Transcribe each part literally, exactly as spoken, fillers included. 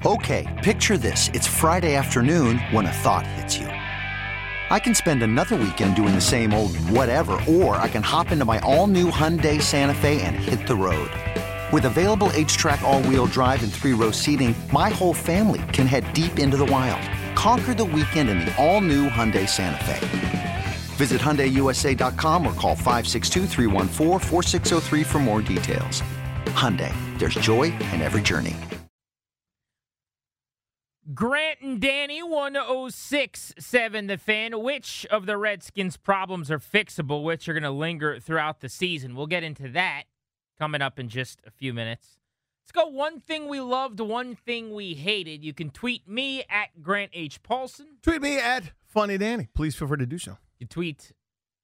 Okay, picture this. It's Friday afternoon when a thought hits you. I can spend another weekend doing the same old whatever, or I can hop into my all-new Hyundai Santa Fe and hit the road. With available H-Track all-wheel drive and three-row seating, my whole family can head deep into the wild. Conquer the weekend in the all-new Hyundai Santa Fe. Visit Hyundai U S A dot com or call five six two, three one four, four six zero three for more details. Hyundai, there's joy in every journey. Grant and Danny, one oh six point seven The Fan. Which of the Redskins' problems are fixable? Which are going to linger throughout the season? We'll get into that coming up in just a few minutes. Let's go one thing we loved, one thing we hated. You can tweet me at Grant H. Paulson. Tweet me at Funny Danny. Please feel free to do so. You tweet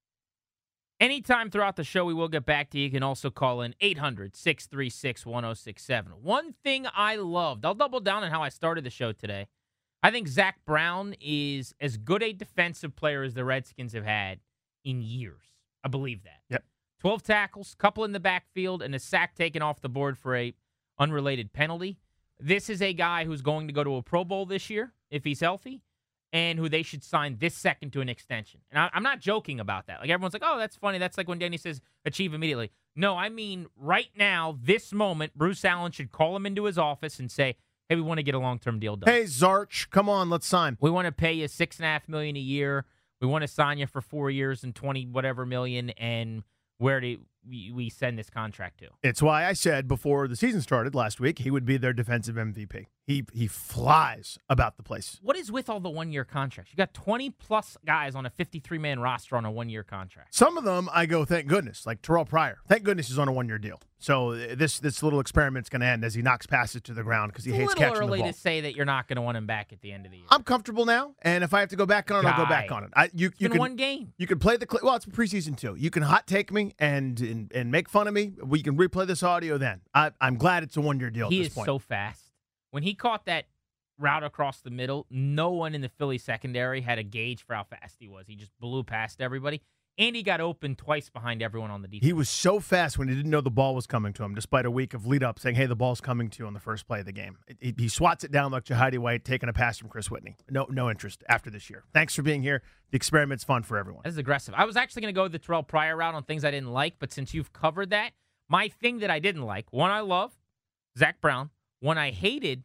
anytime throughout the show. We will get back to you. You can also call in eight hundred, six three six, one oh six seven. One thing I loved, I'll double down on how I started the show today. I think Zach Brown is as good a defensive player as the Redskins have had in years. I believe that. Yep. twelve tackles, couple in the backfield, and a sack taken off the board for a unrelated penalty. This is a guy who's going to go to a Pro Bowl this year if he's healthy, and who they should sign this second to an extension. And I, I'm not joking about that. Like, everyone's like, oh, that's funny. That's like when Danny says achieve immediately. No, I mean right now, this moment, Bruce Allen should call him into his office and say, hey, we want to get a long-term deal done. Hey, Zarch, come on, let's sign. We want to pay you six and a half million a year. We want to sign you for four years and twenty whatever million. And where do we, we send this contract to? It's why I said before the season started last week he would be their defensive M V P. He he flies about the place. What is with all the one-year contracts? You got twenty-plus guys on a fifty-three man roster on a one-year contract. Some of them, I go, thank goodness, like Terrell Pryor. Thank goodness he's on a one-year deal. So this this little experiment's going to end as he knocks passes to the ground because he it's hates catching catching the ball. It's a little early to say that you're not going to want him back at the end of the year. I'm comfortable now, and if I have to go back on it, Guy. I'll go back on it. I, you, it's you been can, one game. You can play the – well, it's preseason too. You can hot take me and, and and make fun of me. We can replay this audio then. I, I'm glad it's a one-year deal he at this is point. so fast. When he caught that route across the middle, no one in the Philly secondary had a gauge for how fast he was. He just blew past everybody, and he got open twice behind everyone on the defense. He was so fast when he didn't know the ball was coming to him, despite a week of lead-up saying, hey, the ball's coming to you on the first play of the game. He, he swats it down like Jahidi White, taking a pass from Chris Whitney. No no interest after this year. Thanks for being here. The experiment's fun for everyone. This is aggressive. I was actually going to go the Terrell Pryor route on things I didn't like, but since you've covered that, my thing that I didn't like, one I love, Zach Brown. One I hated,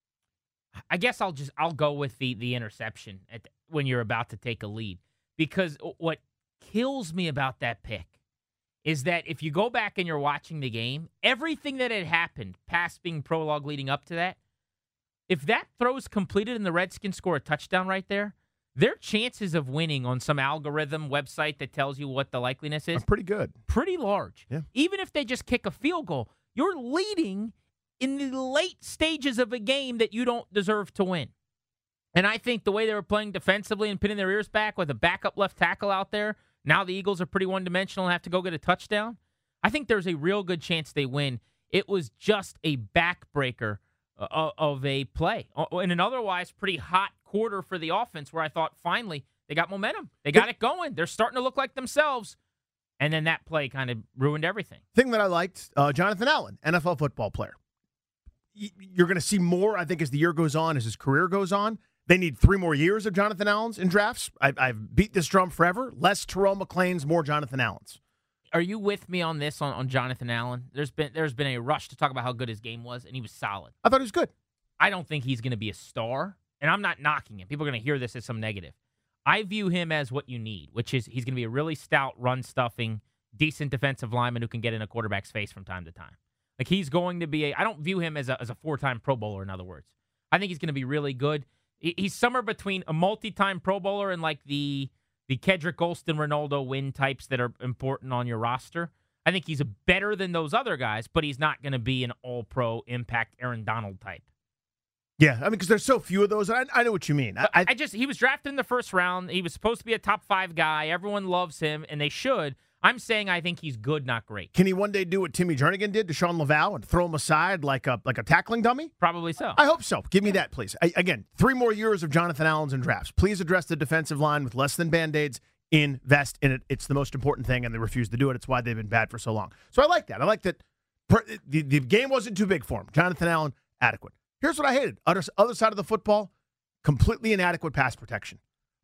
I guess I'll just I'll go with the the interception at the, when you're about to take a lead, because what kills me about that pick is that if you go back and you're watching the game, everything that had happened past being prologue leading up to that, if that throw's completed and the Redskins score a touchdown right there, their chances of winning on some algorithm website that tells you what the likeliness is are pretty good, pretty large. Yeah. Even if they just kick a field goal, you're leading in the late stages of a game that you don't deserve to win. And I think the way they were playing defensively and pinning their ears back with a backup left tackle out there, now the Eagles are pretty one-dimensional and have to go get a touchdown. I think there's a real good chance they win. It was just a backbreaker uh, of a play in an otherwise pretty hot quarter for the offense where I thought finally they got momentum. They got it going. They're starting to look like themselves. And then that play kind of ruined everything. Thing that I liked, uh, Jonathan Allen, N F L football player. You're going to see more, I think, as the year goes on, as his career goes on. They need three more years of Jonathan Allen's in drafts. I, I've beat this drum forever. Less Terrell McClain's, more Jonathan Allen's. Are you with me on this, on, on Jonathan Allen? There's been there's been a rush to talk about how good his game was, and he was solid. I thought he was good. I don't think he's going to be a star, and I'm not knocking him. People are going to hear this as some negative. I view him as what you need, which is he's going to be a really stout, run-stuffing, decent defensive lineman who can get in a quarterback's face from time to time. Like, he's going to be a – I don't view him as a, as a four-time Pro Bowler, in other words. I think he's going to be really good. He's somewhere between a multi-time Pro Bowler and, like, the the Kedrick Golston, Ronaldo win types that are important on your roster. I think he's better than those other guys, but he's not going to be an all-pro impact Aaron Donald type. Yeah, I mean, because there's so few of those. I, I know what you mean. I, I, I just – he was drafted in the first round. He was supposed to be a top five guy. Everyone loves him, and they should. I'm saying I think he's good, not great. Can he one day do what Timmy Jernigan did to Sean Laval and throw him aside like a like a tackling dummy? Probably so. I hope so. Give me that, please. I, again, three more years of Jonathan Allen's in drafts. Please address the defensive line with less than Band-Aids. Invest in it. It's the most important thing, and they refuse to do it. It's why they've been bad for so long. So I like that. I like that per, the, the game wasn't too big for him. Jonathan Allen, adequate. Here's what I hated. Other, other side of the football, completely inadequate pass protection.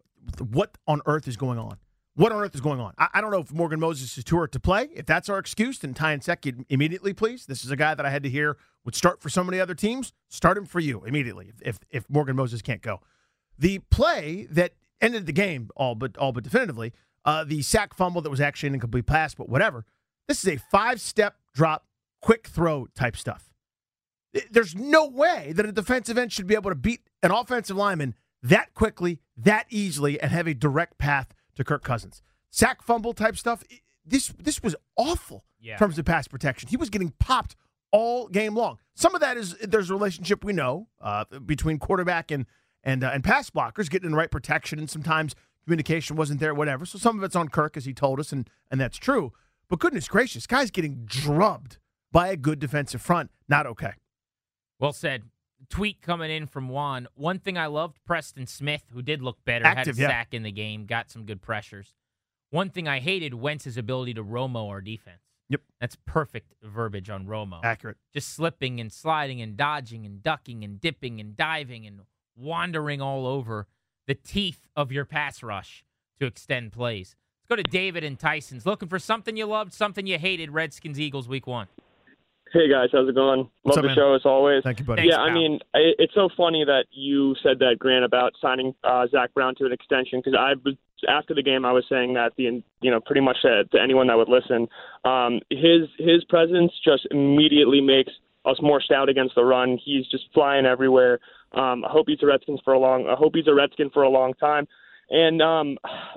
What on earth is going on? What on earth is going on? I, I don't know if Morgan Moses is too hurt to play. If that's our excuse, then Ty and Sek immediately, please. This is a guy that I had to hear would start for so many other teams. Start him for you immediately if, if, if Morgan Moses can't go. The play that ended the game, all but all but definitively, uh, the sack fumble that was actually an incomplete pass, but whatever. This is a five-step drop, quick throw type stuff. There's no way that a defensive end should be able to beat an offensive lineman that quickly, that easily, and have a direct path to Kirk Cousins. Sack fumble type stuff, this this was awful yeah. in terms of pass protection. He was getting popped all game long. Some of that is there's a relationship we know uh, between quarterback and and uh, and pass blockers getting the right protection, and sometimes communication wasn't there, whatever. So some of it's on Kirk, as he told us, and and that's true. But goodness gracious, guy's getting drubbed by a good defensive front. Not okay. Well said. Tweet coming in from Juan. One thing I loved, Preston Smith, who did look better, Active, had a yeah. sack in the game, got some good pressures. One thing I hated, Wentz's ability to Romo our defense. Yep. That's perfect verbiage on Romo. Accurate. Just slipping and sliding and dodging and ducking and dipping and diving and wandering all over the teeth of your pass rush to extend plays. Let's go to David and Tyson's. Looking for something you loved, something you hated, Redskins, Eagles, week one. Hey, guys. How's it going? What's Love up, the man? show, as always. Thank you, buddy. Thanks, yeah, I pal. mean, I, it's so funny that you said that, Grant, about signing uh, Zach Brown to an extension, because I was, after the game, I was saying that, the you know, pretty much to, to anyone that would listen, um, his his presence just immediately makes us more stout against the run. He's just flying everywhere. Um, I hope he's a Redskins for a long. I hope he's a Redskin for a long time. And um,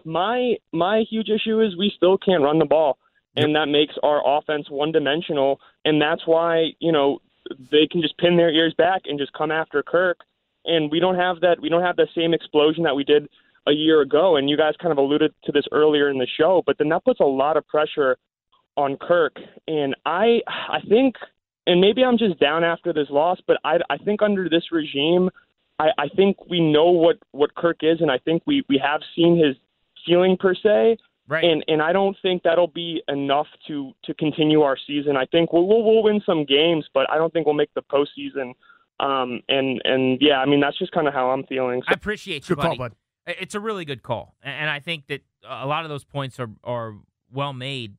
my my huge issue is we still can't run the ball. And that makes our offense one-dimensional, and that's why, you know, they can just pin their ears back and just come after Kirk. And we don't have that. We don't have the same explosion that we did a year ago. And you guys kind of alluded to this earlier in the show, but then that puts a lot of pressure on Kirk. And I, I think, and maybe I'm just down after this loss, but I, I think under this regime, I, I think we know what, what Kirk is, and I think we, we have seen his ceiling per se. Right. And and I don't think that'll be enough to, to continue our season. I think we'll, we'll we'll win some games, but I don't think we'll make the postseason. Um and and yeah, I mean that's just kind of how I'm feeling. So. I appreciate you, Good call, buddy. bud. It's a really good call, and I think that a lot of those points are are well made.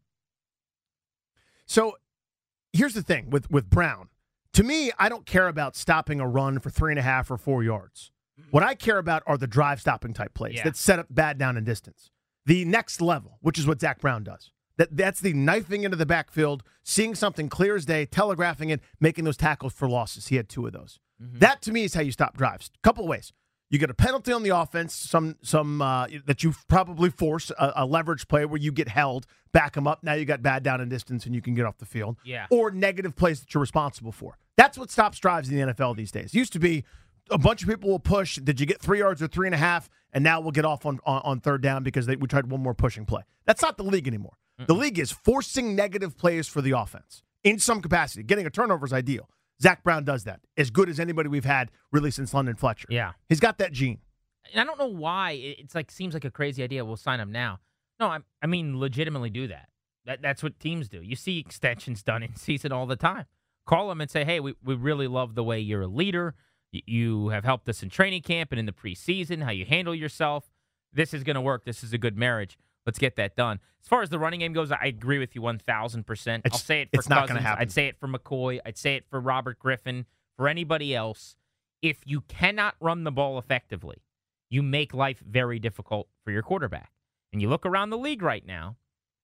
So here's the thing with, with Brown. To me, I don't care about stopping a run for three and a half or four yards. What I care about are the drive-stopping type plays Yeah. that set up bad down and distance. The next level, which is what Zach Brown does. That That's the knifing into the backfield, seeing something clear as day, telegraphing it, making those tackles for losses. He had two of those. Mm-hmm. That, to me, is how you stop drives. A couple of ways. You get a penalty on the offense, some some uh, that you probably force, a, a leverage play where you get held, back them up. Now you got bad down and distance, and you can get off the field. Yeah. Or negative plays that you're responsible for. That's what stops drives in the N F L these days. It used to be a bunch of people will push. Did you get three yards or three and a half? And now we'll get off on, on, on third down because they, we tried one more pushing play. That's not the league anymore. Mm-mm. The league is forcing negative plays for the offense in some capacity. Getting a turnover is ideal. Zach Brown does that as good as anybody we've had really since London Fletcher. Yeah. He's got that gene. And I don't know why it's like seems like a crazy idea. We'll sign him now. No, I, I mean legitimately do that. That that's what teams do. You see extensions done in season all the time. Call them and say, hey, we, we really love the way you're a leader. You have helped us in training camp and in the preseason, how you handle yourself. This is going to work. This is a good marriage. Let's get that done. As far as the running game goes, I agree with you one thousand percent. I'll say it for it's not Cousins. gonna happen. I'd say it for McCoy. I'd say it for Robert Griffin. For anybody else, if you cannot run the ball effectively, you make life very difficult for your quarterback. And you look around the league right now,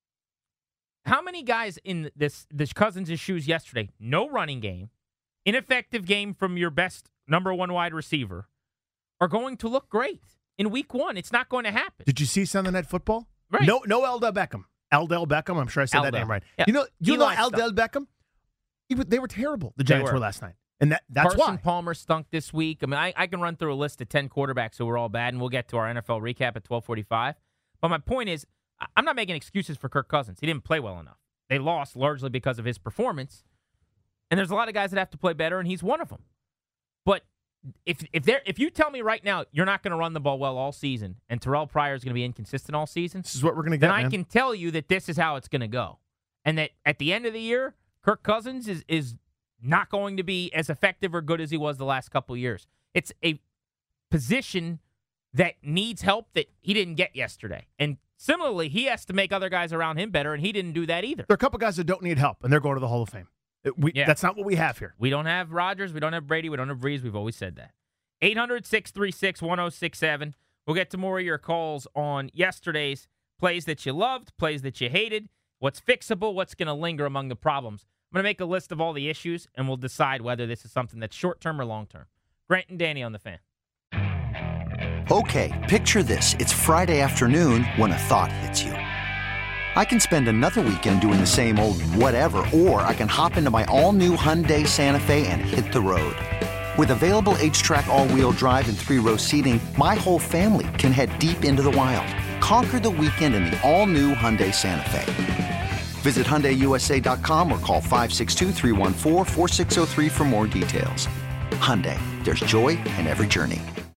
how many guys in this, this Cousins' shoes yesterday, no running game, ineffective game from your best number one wide receiver, are going to look great in week one? It's not going to happen. Did you see Sunday Night Football? Right. No, no Eldell Beckham. Eldell Beckham. I'm sure I said that Eldell. name right. Yeah. You know, you know Eli Eldell stunk. Beckham. He, was- they were terrible. The They Giants were. were last night, and that that's Carson why. Palmer stunk this week. I mean, I, I can run through a list of ten quarterbacks who were all bad, and we'll get to our N F L recap at twelve forty-five. But my point is, I- I'm not making excuses for Kirk Cousins. He didn't play well enough. They lost largely because of his performance. And there's a lot of guys that have to play better, and he's one of them. But if if there if you tell me right now you're not going to run the ball well all season, and Terrell Pryor is going to be inconsistent all season, This is what we're going to get, then I man. can tell you that this is how it's going to go. And that at the end of the year, Kirk Cousins is is not going to be as effective or good as he was the last couple of years. It's a position that needs help that he didn't get yesterday. And similarly, he has to make other guys around him better, and he didn't do that either. There are a couple guys that don't need help, and they're going to the Hall of Fame. We, Yeah. That's not what we have here. We don't have Rodgers. We don't have Brady. We don't have Breeze. We've always said that. eight hundred, six three six, one oh six seven. We'll get to more of your calls on yesterday's plays that you loved, plays that you hated, what's fixable, what's going to linger among the problems. I'm going to make a list of all the issues, and we'll decide whether this is something that's short-term or long-term. Grant and Danny on the Fan. Okay, picture this. It's Friday afternoon when a thought hits you. I can spend another weekend doing the same old whatever, or I can hop into my all-new Hyundai Santa Fe and hit the road. With available H-Track all-wheel drive and three-row seating, my whole family can head deep into the wild. Conquer the weekend in the all-new Hyundai Santa Fe. Visit Hyundai U S A dot com or call five six two, three one four, four six zero three for more details. Hyundai, there's joy in every journey.